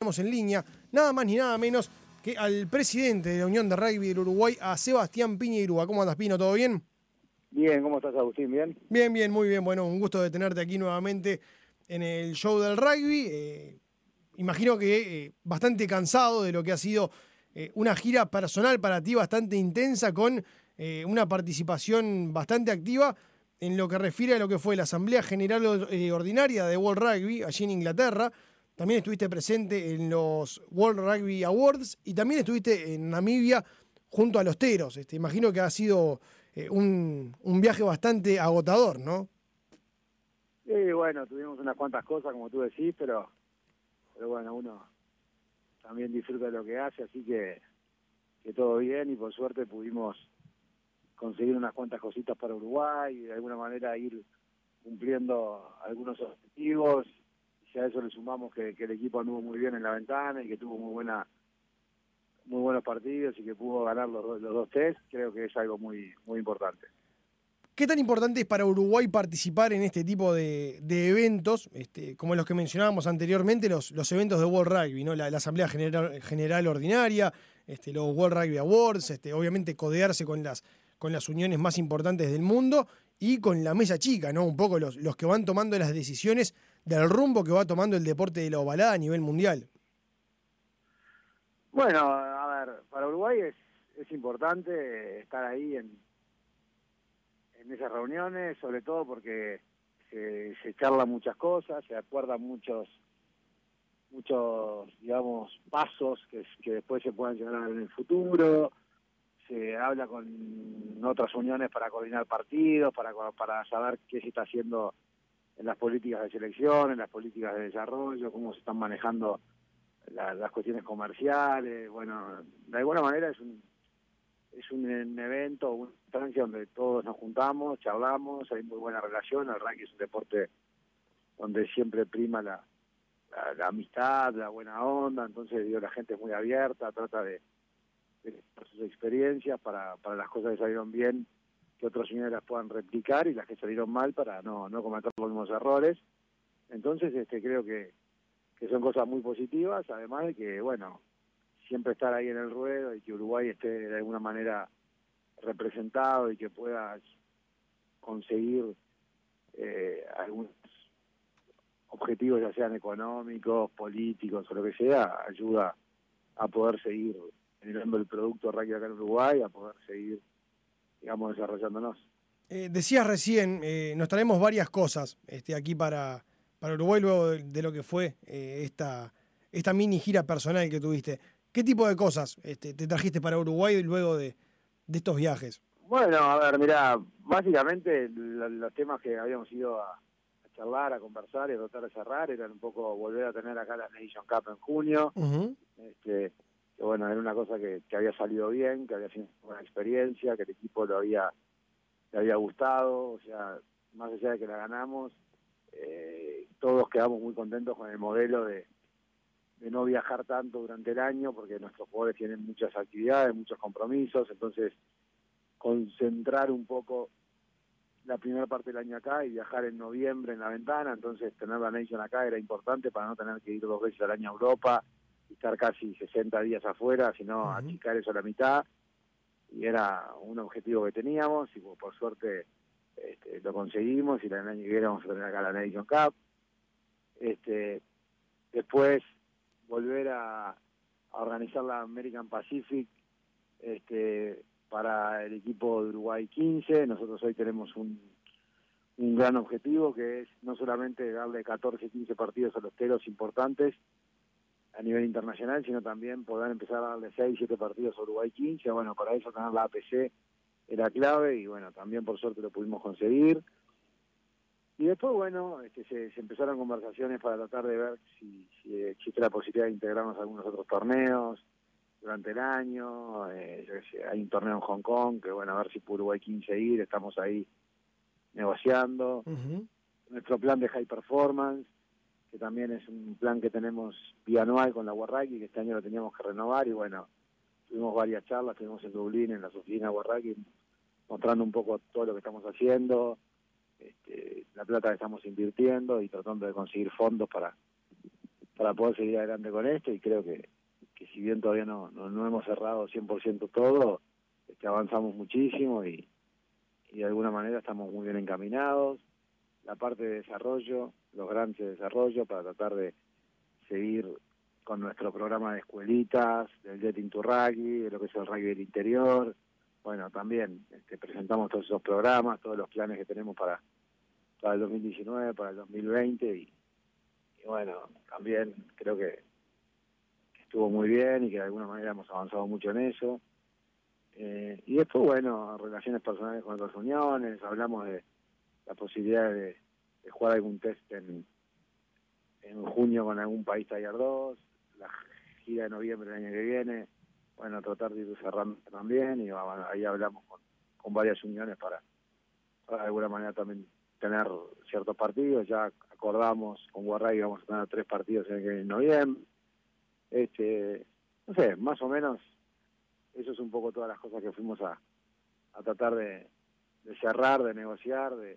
tenemos en línea nada más ni nada menos que al presidente de la Unión de Rugby del Uruguay, a Sebastián Piñeirúa. ¿Cómo andas, Pino? ¿Todo bien? Bien, ¿cómo estás, Agustín? ¿Bien? Bien, bien, muy bien. Bueno, un gusto de tenerte aquí nuevamente en el show del rugby. Imagino que bastante cansado de lo que ha sido una gira personal para ti bastante intensa, con una participación bastante activa en lo que refiere a lo que fue la Asamblea General Ordinaria de World Rugby allí en Inglaterra. También estuviste presente en los World Rugby Awards y también estuviste en Namibia junto a los Teros. Imagino que ha sido un viaje bastante agotador, ¿no? Sí, bueno, tuvimos unas cuantas cosas, como tú decís, pero bueno, uno también disfruta de lo que hace, así que todo bien, y por suerte pudimos conseguir unas cuantas cositas para Uruguay y de alguna manera ir cumpliendo algunos objetivos. Y a eso le sumamos que el equipo anduvo muy bien en la ventana y que tuvo muy buenos partidos y que pudo ganar los dos test. Creo que es algo muy importante. ¿Qué tan importante es para Uruguay participar en este tipo de eventos, como los que mencionábamos anteriormente, los eventos de World Rugby, ¿no? La Asamblea General Ordinaria, los World Rugby Awards, obviamente codearse con las uniones más importantes del mundo y con la mesa chica, ¿no? Un poco los que van tomando las decisiones del rumbo que va tomando el deporte de la ovalada a nivel mundial? Bueno, a ver, para Uruguay es importante estar ahí en esas reuniones, sobre todo porque se charlan muchas cosas, se acuerdan muchos digamos, pasos que después se puedan llegar a ver en el futuro. Se habla con otras uniones para coordinar partidos, para saber qué se está haciendo en las políticas de selección, en las políticas de desarrollo, cómo se están manejando las cuestiones comerciales. Bueno, de alguna manera es un evento, una instancia donde todos nos juntamos, charlamos, hay muy buena relación. El rugby es un deporte donde siempre prima la amistad, la buena onda, entonces la gente es muy abierta, trata de sus experiencias para las cosas que salieron bien, que otros uniones las puedan replicar, y las que salieron mal para no cometer los mismos errores. Entonces creo que son cosas muy positivas, además de que, bueno, siempre estar ahí en el ruedo y que Uruguay esté de alguna manera representado y que pueda conseguir algunos objetivos, ya sean económicos, políticos o lo que sea, ayuda a poder seguir generando el producto rugby acá en Uruguay, a poder seguir, digamos, desarrollándonos. Decías recién, nos traemos varias cosas aquí para Uruguay luego de lo que fue esta mini gira personal que tuviste. ¿Qué tipo de cosas te trajiste para Uruguay luego de estos viajes? Bueno, a ver, mirá, básicamente los temas que habíamos ido a charlar, a conversar y a tratar de cerrar eran un poco volver a tener acá la Nation Cup en junio. Uh-huh. Que bueno, era una cosa que había salido bien, que había sido una buena experiencia, que el equipo le había gustado. O sea, más allá de que la ganamos, todos quedamos muy contentos con el modelo de no viajar tanto durante el año, porque nuestros jugadores tienen muchas actividades, muchos compromisos. Entonces concentrar un poco la primera parte del año acá y viajar en noviembre en la ventana. Entonces tener la Nation acá era importante para no tener que ir 2 veces al año a Europa y estar casi 60 días afuera, sino achicar eso a la mitad. Y era un objetivo que teníamos, y por suerte lo conseguimos, y el año que viene vamos a tener acá la Nation Cup. Después volver a organizar la American Pacific para el equipo de Uruguay 15. Nosotros hoy tenemos un gran objetivo, que es no solamente darle 14, 15 partidos a los teros importantes a nivel internacional, sino también poder empezar a darle 6, 7 partidos a Uruguay 15. Bueno, para eso tener la APC era clave, y bueno, también por suerte lo pudimos conseguir. Y después, bueno, se empezaron conversaciones para tratar de ver si existe la posibilidad de integrarnos a algunos otros torneos durante el año. Hay un torneo en Hong Kong, que bueno, a ver si por Uruguay 15 ir, estamos ahí negociando. Uh-huh. Nuestro plan de High Performance, que también es un plan que tenemos bianual con la World Rugby, que este año lo teníamos que renovar, y bueno, tuvimos varias charlas, estuvimos en Dublín, en las oficinas de World Rugby, mostrando un poco todo lo que estamos haciendo, la plata que estamos invirtiendo y tratando de conseguir fondos para para poder seguir adelante con esto, y creo que si bien todavía no hemos cerrado 100% todo, avanzamos muchísimo y de alguna manera estamos muy bien encaminados. La parte de desarrollo, los grandes de desarrollo, para tratar de seguir con nuestro programa de escuelitas, del Getting to Rugby, de lo que es el rugby del interior. Bueno, también presentamos todos esos programas, todos los planes que tenemos para el 2019, para el 2020, y bueno, también creo que estuvo muy bien y que de alguna manera hemos avanzado mucho en eso. Y después, bueno, relaciones personales con otras uniones, hablamos de la posibilidad de jugar algún test en junio con algún país Tier 2, la gira de noviembre del año que viene, bueno, tratar de ir cerrando también, y bueno, ahí hablamos con varias uniones para de alguna manera también tener ciertos partidos. Ya acordamos con Guarray que vamos a tener 3 partidos en noviembre. No sé, más o menos eso es un poco todas las cosas que fuimos a tratar de cerrar, de negociar, de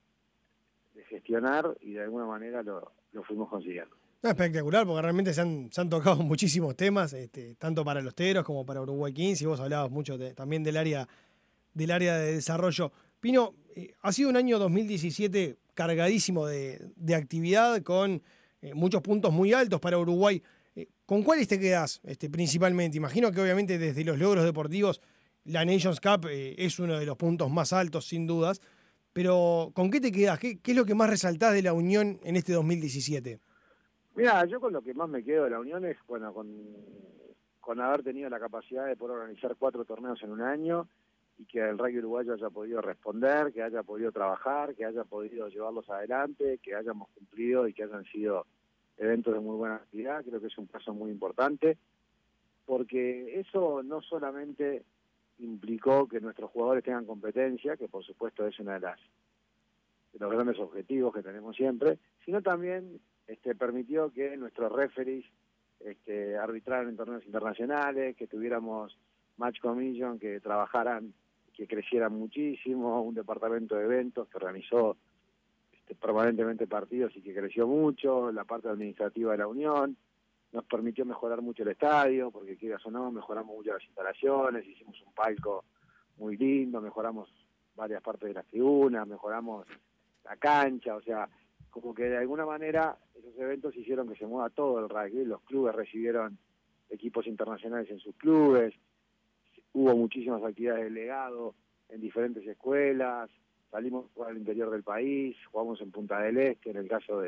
gestionar, y de alguna manera lo fuimos consiguiendo. Espectacular, porque realmente se han tocado muchísimos temas, tanto para los Teros como para Uruguay 15, y vos hablabas mucho también del área de desarrollo. Pino, ha sido un año 2017 cargadísimo de actividad, con muchos puntos muy altos para Uruguay. ¿Con cuáles te quedás principalmente? Imagino que obviamente desde los logros deportivos la Nations Cup es uno de los puntos más altos, sin dudas, pero ¿con qué te quedás? ¿Qué es lo que más resaltás de la Unión en este 2017? Mira, yo con lo que más me quedo de la Unión es, bueno, con haber tenido la capacidad de poder organizar 4 torneos en un año, y que el rugby uruguayo haya podido responder, que haya podido trabajar, que haya podido llevarlos adelante, que hayamos cumplido y que hayan sido eventos de muy buena actividad. Creo que es un paso muy importante, porque eso no solamente implicó que nuestros jugadores tengan competencia, que por supuesto es uno de los grandes objetivos que tenemos siempre, sino también permitió que nuestros referees arbitraran en torneos internacionales, que tuviéramos match commission, que trabajaran, que crecieran muchísimo, un departamento de eventos que organizó permanentemente partidos y que creció mucho, la parte administrativa de la Unión, nos permitió mejorar mucho el estadio, porque quieras o no, mejoramos mucho las instalaciones, hicimos un palco muy lindo, mejoramos varias partes de las tribunas, mejoramos la cancha, o sea, como que de alguna manera esos eventos hicieron que se mueva todo el rugby. Los clubes recibieron equipos internacionales en sus clubes, hubo muchísimas actividades de legado en diferentes escuelas, salimos al interior del país, jugamos en Punta del Este, en el caso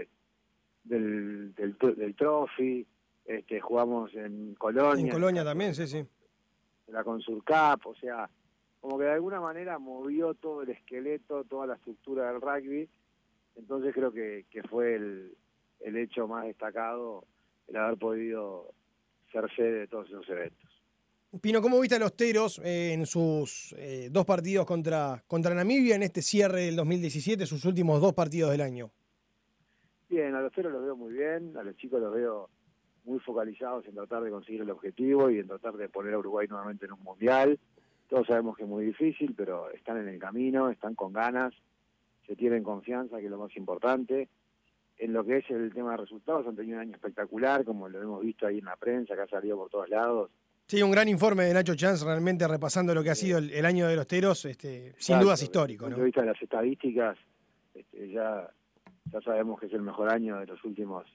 del Trophy, jugamos en Colonia. En Colonia también, sí. La Consul Cup, o sea, como que de alguna manera movió todo el esqueleto, toda la estructura del rugby. Entonces creo que fue el hecho más destacado, el haber podido ser sede de todos esos eventos. Pino, ¿cómo viste a los Teros en sus 2 partidos contra Namibia en este cierre del 2017, sus últimos 2 partidos del año? Bien, a los Teros los veo muy bien, a los chicos los veo muy focalizados en tratar de conseguir el objetivo y en tratar de poner a Uruguay nuevamente en un mundial. Todos sabemos que es muy difícil, pero están en el camino, están con ganas, se tienen confianza, que es lo más importante. En lo que es el tema de resultados, han tenido un año espectacular, como lo hemos visto ahí en la prensa, que ha salido por todos lados. Sí, un gran informe de Nacho Chance, realmente repasando lo que ha sido el año de los Teros, sin dudas histórico, ¿no? Desde el punto de vista de las estadísticas, ya sabemos que es el mejor año de los últimos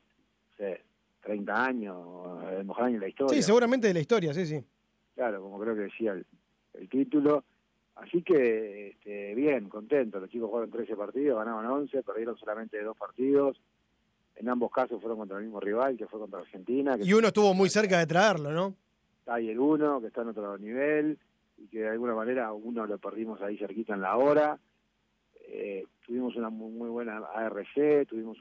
30 años, el mejor año de la historia. Sí, seguramente de la historia, sí. Claro, como creo que decía el título. Así que, bien, contento. Los chicos jugaron 13 partidos, ganaron 11, perdieron solamente 2 partidos. En ambos casos fueron contra el mismo rival, que fue contra Argentina. Y uno estuvo muy cerca de traerlo, ¿no? Hay el uno, que está en otro nivel, y que de alguna manera uno lo perdimos ahí cerquita en la hora. Tuvimos una muy buena ARC, tuvimos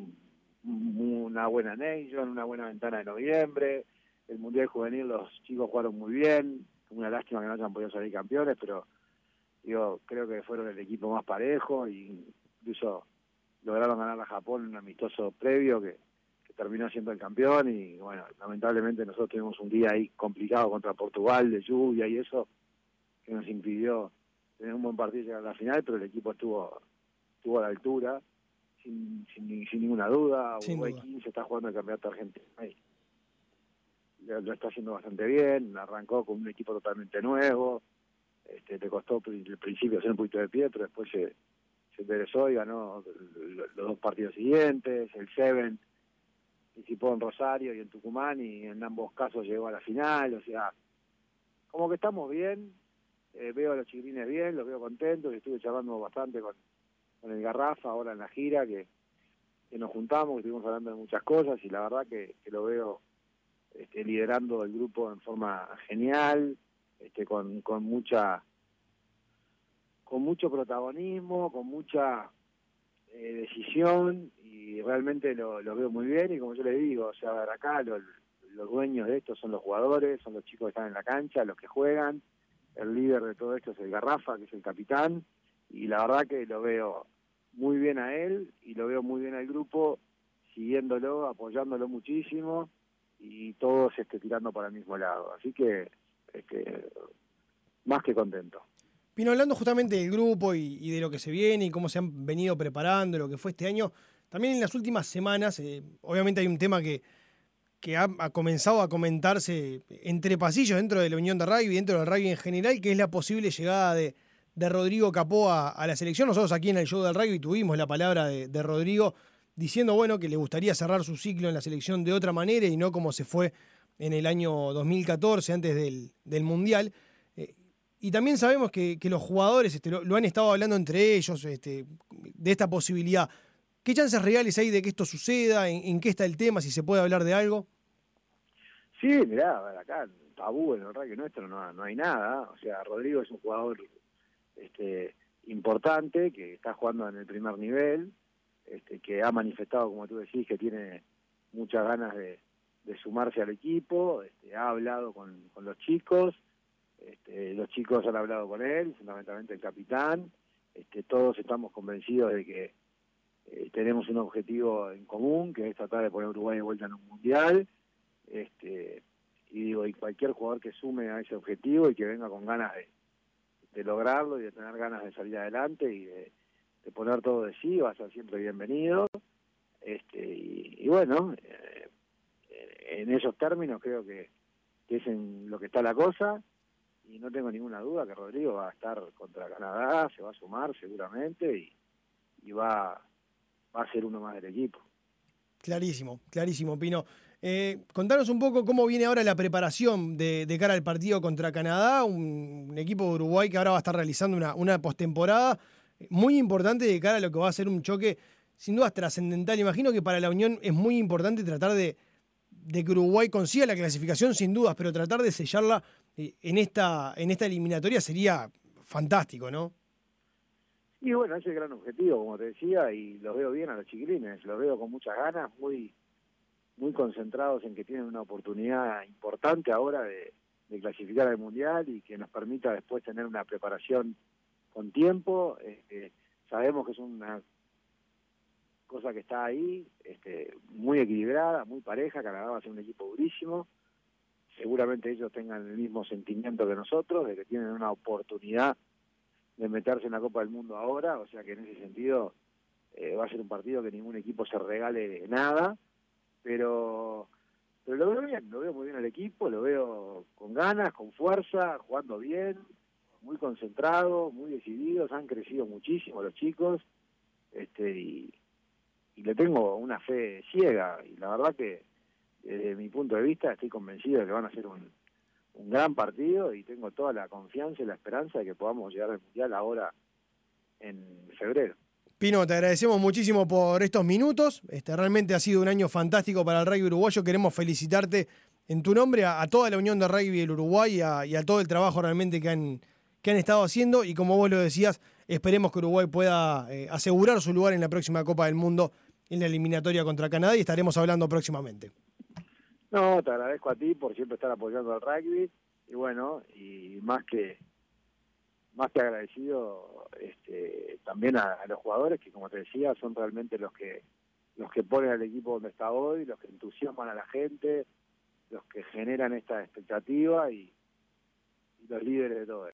una buena Nation, una buena ventana de noviembre. El Mundial Juvenil los chicos jugaron muy bien. Una lástima que no hayan podido salir campeones, pero creo que fueron el equipo más parejo, y incluso lograron ganar a Japón en un amistoso previo que terminó siendo el campeón. Y bueno, lamentablemente nosotros tuvimos un día ahí complicado contra Portugal, de lluvia y eso, que nos impidió tener un buen partido y llegar a la final, pero el equipo estuvo a la altura. sin ninguna duda. Sin Uruguay duda. 15 está jugando el campeonato argentino ahí. Lo está haciendo bastante bien, arrancó con un equipo totalmente nuevo, le costó al principio hacer un poquito de pie, pero después se enderezó y ganó los 2 partidos siguientes. El Seven participó en Rosario y en Tucumán y en ambos casos llegó a la final. O sea, como que estamos bien. Veo a los chiquilines bien, los veo contentos. Estuve charlando bastante con el Garrafa ahora en la gira, que nos juntamos, que estuvimos hablando de muchas cosas, y la verdad que lo veo liderando el grupo en forma genial, con mucho protagonismo, con mucha decisión, y realmente lo veo muy bien. Y como yo le digo, o sea, acá los dueños de esto son los jugadores, son los chicos que están en la cancha, los que juegan. El líder de todo esto es el Garrafa, que es el capitán, y la verdad que lo veo muy bien a él y lo veo muy bien al grupo, siguiéndolo, apoyándolo muchísimo, y todos tirando para el mismo lado. Así que más que contento. Pino, hablando justamente del grupo y de lo que se viene y cómo se han venido preparando, lo que fue este año, también en las últimas semanas, obviamente hay un tema que ha comenzado a comentarse entre pasillos dentro de la Unión de Rugby, dentro del rugby en general, que es la posible llegada de Rodrigo Capó a la selección. Nosotros aquí en el show del rugby tuvimos la palabra de Rodrigo diciendo, bueno, que le gustaría cerrar su ciclo en la selección de otra manera y no como se fue en el año 2014, antes del Mundial. Y también sabemos que los jugadores lo han estado hablando entre ellos, de esta posibilidad. ¿Qué chances reales hay de que esto suceda? ¿En qué está el tema? Si se puede hablar de algo. Sí, mirá, acá tabú en el rugby nuestro no hay nada. O sea, Rodrigo es un jugador importante, que está jugando en el primer nivel, que ha manifestado, como tú decís, que tiene muchas ganas de sumarse al equipo. Ha hablado con los chicos, los chicos han hablado con él, fundamentalmente el capitán. Todos estamos convencidos de que tenemos un objetivo en común, que es tratar de poner a Uruguay de vuelta en un mundial. Y cualquier jugador que sume a ese objetivo y que venga con ganas de lograrlo y de tener ganas de salir adelante y de poner todo de sí, va a ser siempre bienvenido. Y bueno, en esos términos creo que es en lo que está la cosa, y no tengo ninguna duda que Rodrigo va a estar contra Canadá, se va a sumar seguramente, y va a ser uno más del equipo. Clarísimo, clarísimo, Pino. Contanos un poco cómo viene ahora la preparación de cara al partido contra Canadá, un equipo de Uruguay que ahora va a estar realizando una postemporada muy importante de cara a lo que va a ser un choque sin dudas trascendental. Imagino que para la Unión es muy importante tratar de que Uruguay consiga la clasificación sin dudas, pero tratar de sellarla en esta eliminatoria sería fantástico, ¿no? Y bueno, ese es el gran objetivo, como te decía, y los veo bien a los chiquilines, los veo con muchas ganas, muy concentrados en que tienen una oportunidad importante ahora de clasificar al Mundial, y que nos permita después tener una preparación con tiempo. Sabemos que es una cosa que está ahí, muy equilibrada, muy pareja. Canadá va a ser un equipo durísimo. Seguramente ellos tengan el mismo sentimiento que nosotros, de que tienen una oportunidad de meterse en la Copa del Mundo ahora. O sea que en ese sentido va a ser un partido que ningún equipo se regale nada, pero lo veo bien, lo veo muy bien al equipo, lo veo con ganas, con fuerza, jugando bien, muy concentrado, muy decididos. Han crecido muchísimo los chicos, y le tengo una fe ciega, y la verdad que desde mi punto de vista estoy convencido de que van a ser un gran partido, y tengo toda la confianza y la esperanza de que podamos llegar al Mundial ahora en febrero. Pino, te agradecemos muchísimo por estos minutos. Realmente ha sido un año fantástico para el rugby uruguayo. Queremos felicitarte en tu nombre a toda la Unión de Rugby del Uruguay y a todo el trabajo realmente que han estado haciendo. Y como vos lo decías, esperemos que Uruguay pueda asegurar su lugar en la próxima Copa del Mundo en la eliminatoria contra Canadá, y estaremos hablando próximamente. No, te agradezco a ti por siempre estar apoyando al rugby, y bueno, y más que agradecido, también a los jugadores, que como te decía son realmente los que ponen al equipo donde está hoy, los que entusiasman a la gente, los que generan esta expectativa, y los líderes de todo esto.